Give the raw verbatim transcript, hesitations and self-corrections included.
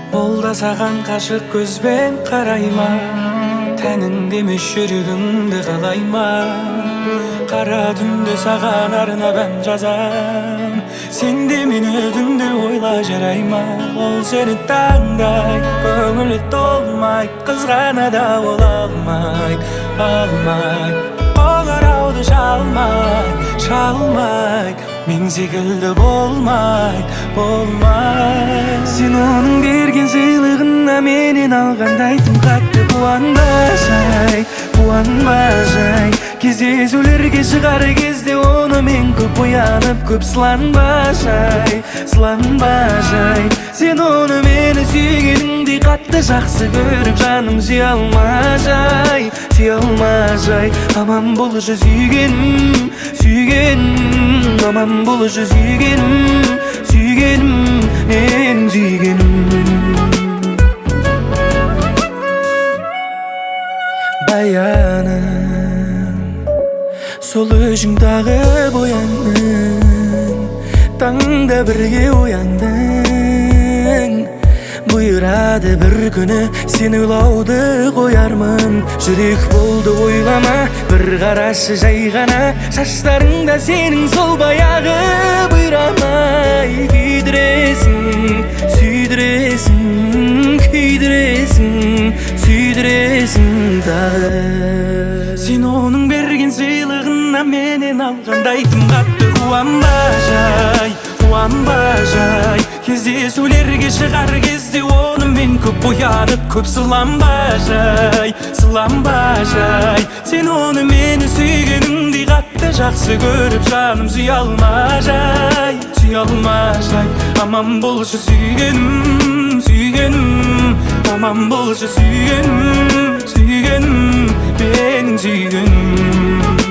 Ол да саған қашық көзбен қарайма, тәніңде емес жүрегіңді қалайма. Қара түнде саған арнап ән жазам, сен де мені түнде ойла жарайма. Ол сені таңдай, көңілі толмай, қызғана да ол алмай, алмай. Ол арауды шалмай, шалмай, мен секілді болмай, болмай. Сен оның берген сыйлығына менен алғандай тым қатты қуанбай, қуанбай. Кездесулерге шығар кезде оны мен көп оянып, көп сыланбай, сыланбай. Сен оны мені сүйгеніңдей қатты жақсы көріп, жаным сүйе алмай, сүйе алмай. Аман болшы сүйгенім, сүйгенім, аман болшы сүйгенім, сүйгенім, мен сүйгенім. Баяным, сол өзіңдағы бояндың, таңда бірге ояндың. Бұйырады бір күні сен ойлауды қоярмын. Жүрек болды ойлама, бір қарашы жай ғана. Шаштарыңда сенің сол баяғы бұйрамай. Күйдіресің, сүйдіресің, күйдіресің, сүйдіресің дағы. Сен оның берген сыйлығына менен алғандай тым қатты қуанбай, қуанбай. Кездесулерге шығар кезде оны мен көп оянып, көп сыланбай, сыланбай. Сен оны мені сүйгеніңдей қатты жақсы көріп, жаным сүйе алмай, сүйе алмай. Аман болшы сүйгенім, сүйгенім, аман болшы сүйгенім, сүйгенім, менің сүйгенім.